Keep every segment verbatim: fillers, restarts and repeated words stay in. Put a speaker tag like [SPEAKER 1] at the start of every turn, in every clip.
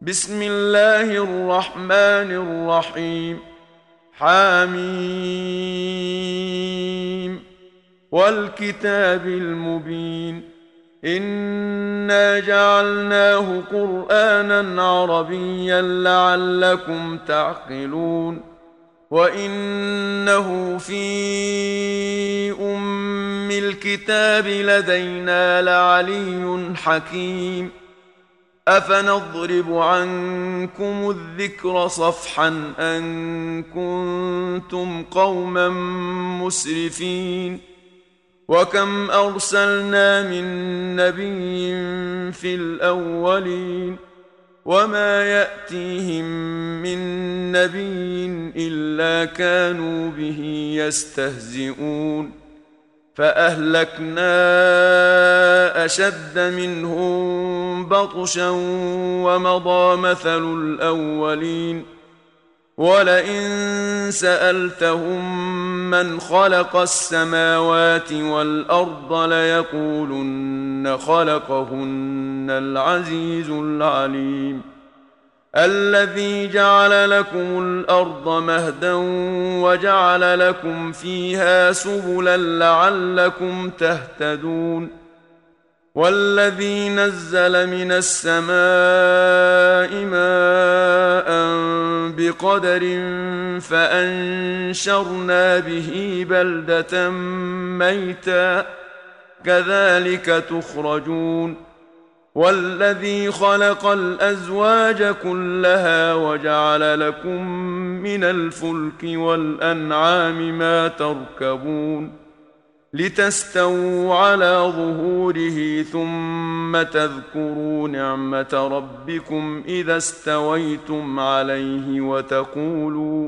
[SPEAKER 1] بسم الله الرحمن الرحيم. حاميم والكتاب المبين. إنا جعلناه قرآنا عربيا لعلكم تعقلون. وإنه في أم الكتاب لدينا لعلي حكيم. أفنضرب عنكم الذكر صفحا أن كنتم قوما مسرفين. وكم أرسلنا من نبي في الأولين وما يأتيهم من نبي إلا كانوا به يستهزئون. فأهلكنا أشد منهم بطشا ومضى مثل الأولين. ولئن سألتهم من خلق السماوات والأرض ليقولن خلقهن العزيز العليم. الذي جعل لكم الأرض مهدا وجعل لكم فيها سبلا لعلكم تهتدون. والذي نزل من السماء ماء بقدر فأنشرنا به بلدة ميتا كذلك تخرجون. والذي خلق الأزواج كلها وجعل لكم من الفلك والأنعام ما تركبون لتستووا على ظهوره ثم تذكروا نعمة ربكم إذا استويتم عليه وتقولوا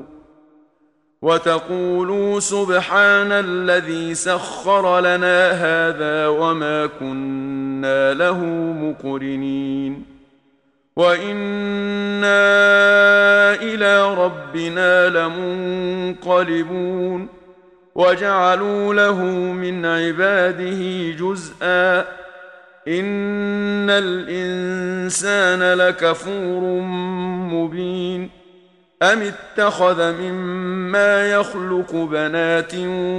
[SPEAKER 1] وتقولوا سبحان الذي سخر لنا هذا وما كنا له مقرنين. وإنا إلى ربنا لمنقلبون. وجعلوا له من عباده جزءا إن الإنسان لكفور مبين. أم اتخذ مما يخلق بنات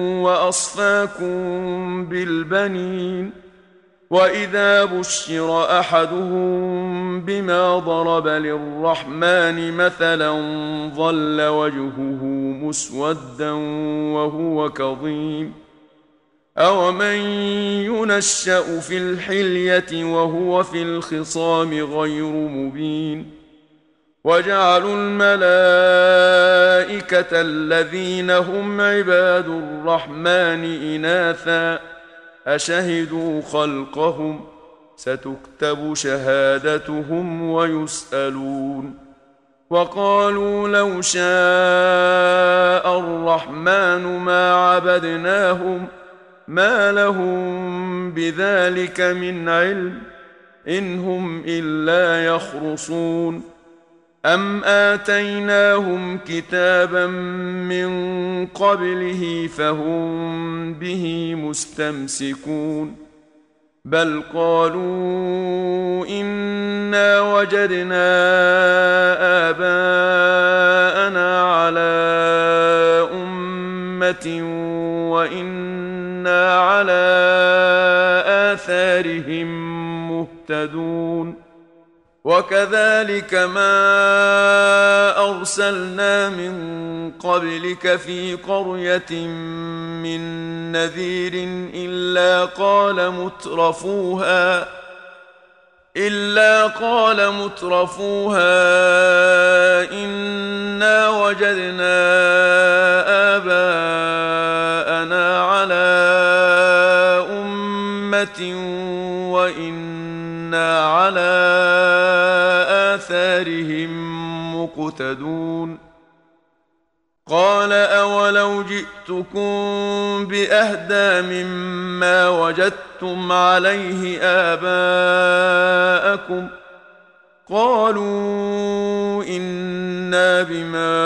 [SPEAKER 1] وأصفاكم بالبنين. وإذا بشر أحدهم بما ضرب للرحمن مثلا ظل وجهه مسودا وهو كظيم. أومن ينشأ في الحلية وهو في الخصام غير مبين. وجعلوا الملائكة الذين هم عباد الرحمن إناثا أشهدوا خلقهم ستكتب شهادتهم ويسألون. وقالوا لو شاء الرحمن ما عبدناهم ما لهم بذلك من علم إن هم إلا يخرصون. أم آتيناهم كتابا من قبله فهم به مستمسكون. بل قالوا إنا وجدنا آباءنا على أمة وإنا على آثارهم مهتدون. وكذلك ما أرسلنا من قبلك في قرية من نذير إلا قال مترفوها إلا قال مترفوها إنا وجدنا آباءنا على أمة وإنا على آثارهم مقتدون. قال أولو جئتكم بأهدى مما وجدتم عليه آباءكم قالوا إنا بما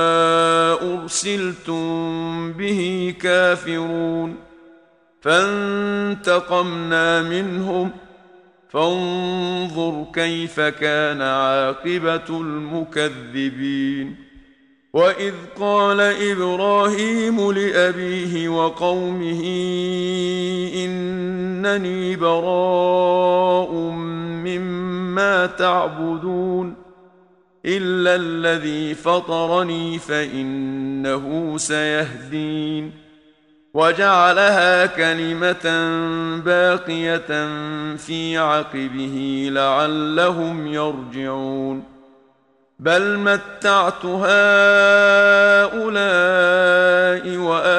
[SPEAKER 1] أرسلتم به كافرون. فانتقمنا منهم فانظر كيف كان عاقبة المكذبين. وإذ قال إبراهيم لأبيه وقومه إنني براء مما تعبدون إلا الذي فطرني فإنه سيهدين. وجعلها كلمة باقية في عقبه لعلهم يرجعون. بل متعت هؤلاء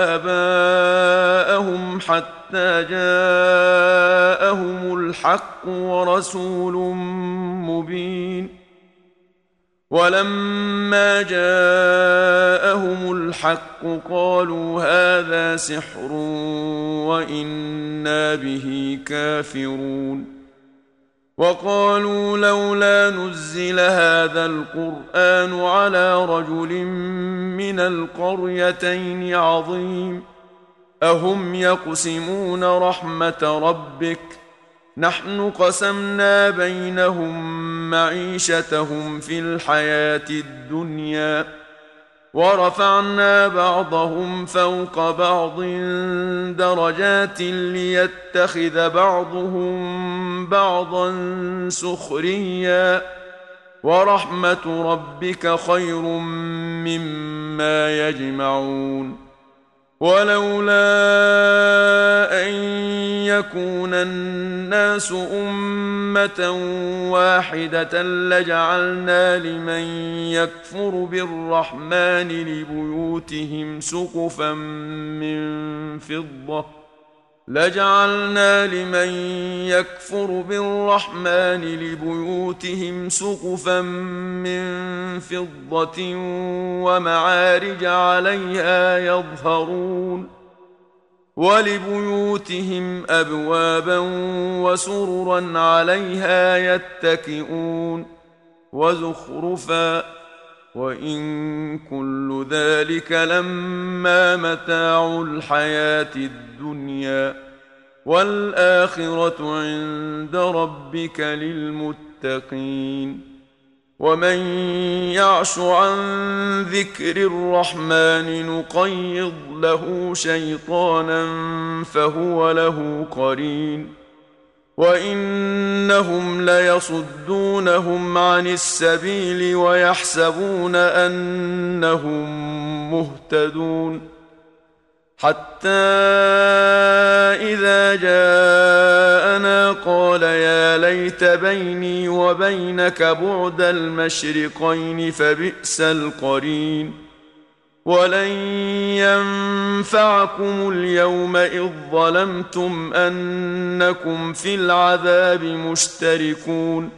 [SPEAKER 1] وآباءهم حتى جاءهم الحق ورسول مبين. ولما جاءهم الحق قالوا هذا سحر وإنا به كافرون. وقالوا لولا نزل هذا القرآن على رجل من القريتين عظيم. أهم يقسمون رحمة ربك نحن قسمنا بينهم معيشتهم في الحياة الدنيا ورفعنا بعضهم فوق بعض درجات ليتخذ بعضهم بعضا سخريا ورحمة ربك خير مما يجمعون. ولولا أن يكون الناس أمة واحدة لجعلنا لمن يكفر بالرحمن لبيوتهم سقفا من فضة لجعلنا لمن يكفر بالرحمن لبيوتهم سقفا من فضة ومعارج عليها يظهرون. ولبيوتهم أبوابا وسررا عليها يتكئون وزخرفا وإن كل ذلك لما متاع الحياة الدنيا والآخرة عند ربك للمتقين. ومن يعش عن ذكر الرحمن نقيض له شيطانا فهو له قرين. وإنهم ليصدونهم عن السبيل ويحسبون أنهم مهتدون حتى إذا جاءنا قال يا ليت بيني وبينك بعد المشرقين فبئس القرين. ولن ينفعكم اليوم إذ ظلمتم أنكم في العذاب مشتركون.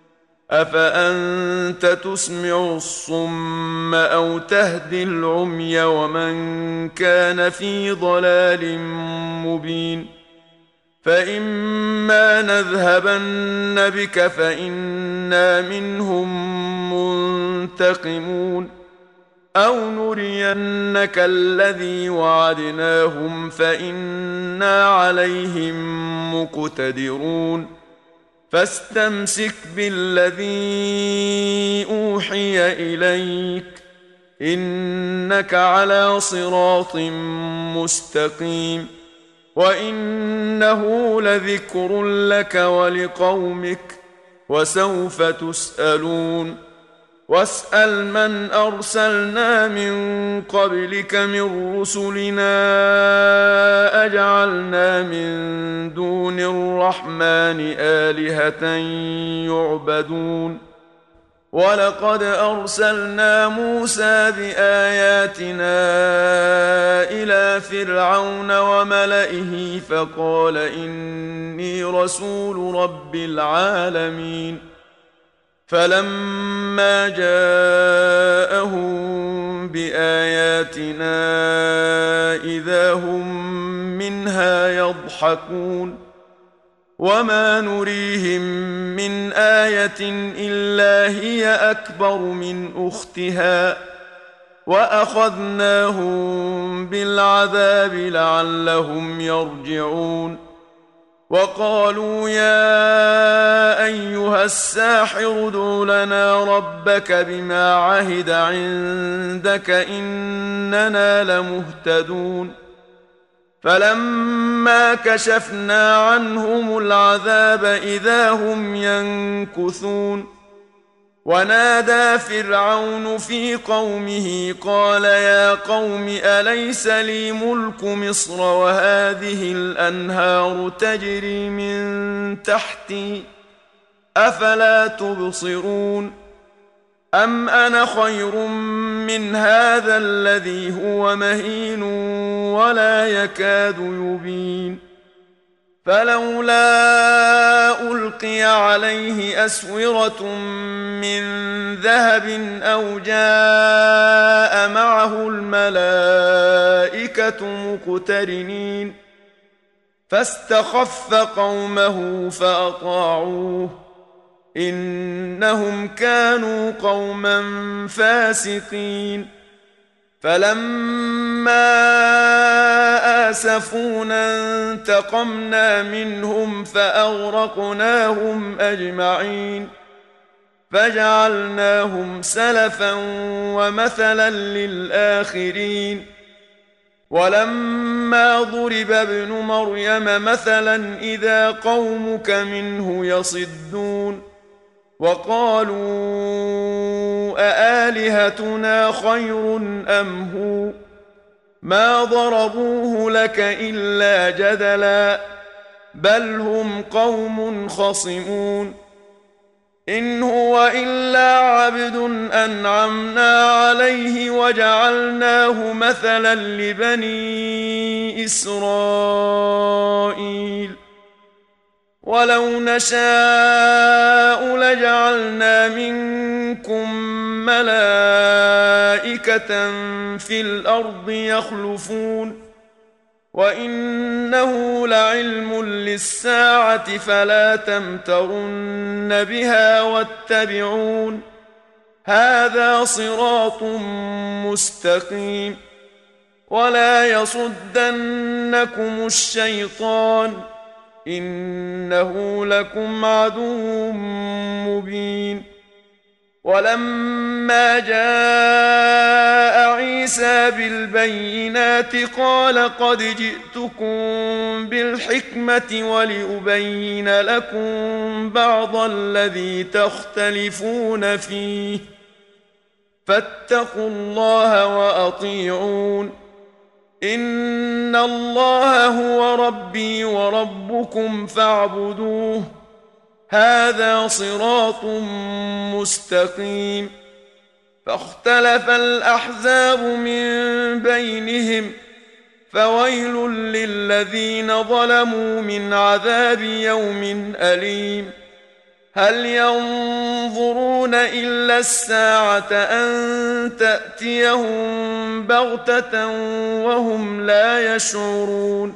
[SPEAKER 1] أفأنت تسمع الصم أو تهدي العمي ومن كان في ضلال مبين. فإما نذهبن بك فإنا منهم منتقمون أو نرينك الذي وعدناهم فإنا عليهم مقتدرون. فاستمسك بالذي أوحي إليك إنك على صراط مستقيم. وإنه لذكر لك ولقومك وسوف تسألون. واسأل من أرسلنا من قبلك من رسلنا أجعلنا من دون الرحمن آلهة يعبدون. ولقد أرسلنا موسى بآياتنا إلى فرعون وملئه فقال إني رسول رب العالمين. فلما جاءهم بآياتنا إذا هم منها يضحكون. وما نريهم من آية إلا هي أكبر من أختها وأخذناهم بالعذاب لعلهم يرجعون. وقالوا يا أيها الساحر ادع لنا ربك بما عهد عندك إننا لمهتدون فلما كشفنا عنهم العذاب إذا هم ينكثون ونادى فرعون في قومه قال يا قوم أليس لي ملك مصر وهذه الأنهار تجري من تحتي أفلا تبصرون أم أنا خير من هذا الذي هو مهين ولا يكاد يبين فلولا ألقي عليه أسورة من ذهب أو جاء معه الملائكة مقترنين فاستخف قومه فأطاعوه إنهم كانوا قوما فاسقين فلما آسفونا انتقمنا منهم فأغرقناهم أجمعين فجعلناهم سلفا ومثلا للآخرين ولما ضرب ابن مريم مثلا إذا قومك منه يصدون وقالوا أآلهتنا خير أم هو ما ضربوه لك إلا جدلا بل هم قوم خصمون إن هو إلا عبد أنعمنا عليه وجعلناه مثلا لبني إسرائيل ولو نشاء لجعلنا منكم ملائكة في الأرض يخلفون وإنه لعلم للساعة فلا تمترن بها واتبعون هذا صراط مستقيم ولا يصدنكم الشيطان إنه لكم عدو مبين ولما جاء عيسى بالبينات قال قد جئتكم بالحكمة ولأبين لكم بعض الذي تختلفون فيه فاتقوا الله وأطيعون إن الله هو ربي وربكم فاعبدوه هذا صراط مستقيم فاختلف الأحزاب من بينهم فويل للذين ظلموا من عذاب يوم أليم هل ينظرون إلا الساعة أن تأتيهم بغتة وهم لا يشعرون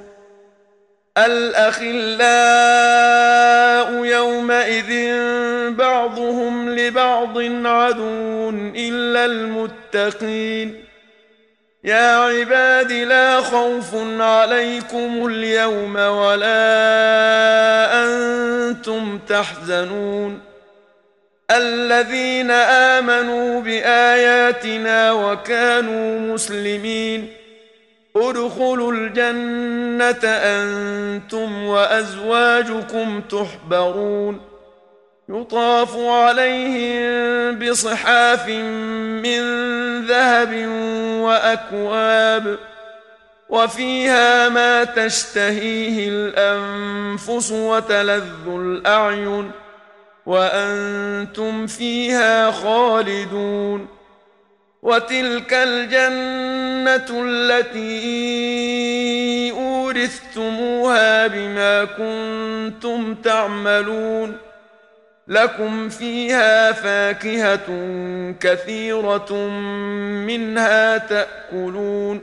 [SPEAKER 1] الأخلاء يومئذ بعضهم لبعض عدو إلا المتقين يا عباد لا خوف عليكم اليوم ولا أنتم تحزنون الذين آمنوا بآياتنا وكانوا مسلمين ادخلوا الجنة أنتم وأزواجكم تحبرون يطاف عليهم بصحاف من ذهب وأكواب وفيها ما تشتهيه الأنفس وتلذ الأعين وأنتم فيها خالدون وتلك الجنة التي أورثتموها بما كنتم تعملون لكم فيها فاكهة كثيرة منها تأكلون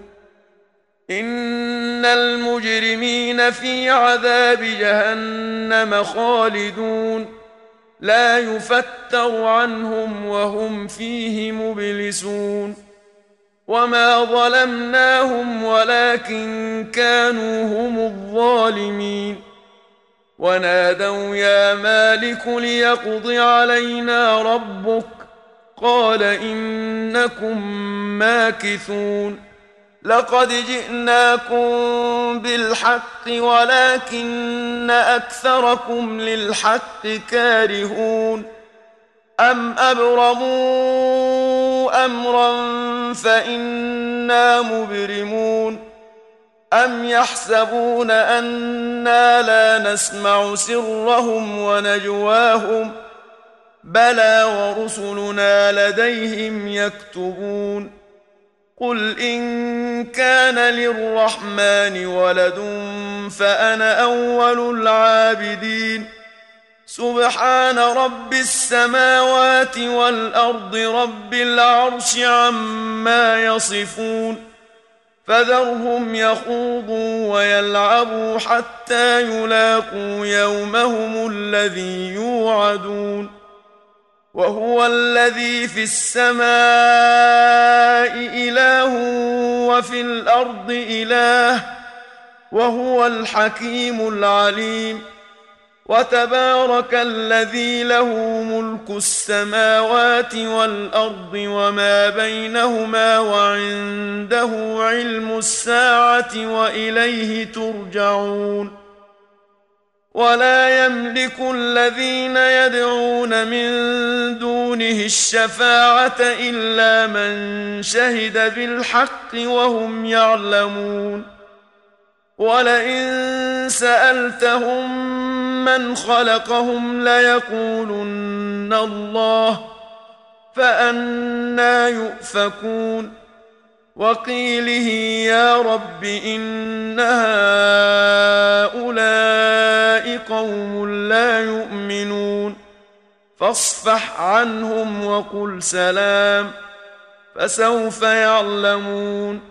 [SPEAKER 1] إن المجرمين في عذاب جهنم خالدون لا يفتر عنهم وهم فيه مبلسون وما ظلمناهم ولكن كانوا هم الظالمين ونادوا يا مالك ليقض علينا ربك قال إنكم ماكثون لقد جئناكم بالحق ولكن أكثركم للحق كارهون أم أبرموا أمرا فإنا مبرمون أم يحسبون أنا لا نسمع سرهم ونجواهم بلى ورسلنا لديهم يكتبون قل إن كان للرحمن ولد فأنا أول العابدين سبحان رب السماوات والأرض رب العرش عما يصفون فذرهم يخوضوا ويلعبوا حتى يلاقوا يومهم الذي يوعدون وهو الذي في السماء إله وفي الأرض إله وهو الحكيم العليم وتبارك الذي له ملك السماوات والأرض وما بينهما وعنده علم الساعة وإليه ترجعون ولا يملك الذين يدعون من دونه الشفاعة إلا من شهد بالحق وهم يعلمون ولئن سألتهم من خلقهم ليقولن الله فأنى يؤفكون وقيله يا رب إن هؤلاء قوم لا يؤمنون فاصفح عنهم وقل سلام فسوف يعلمون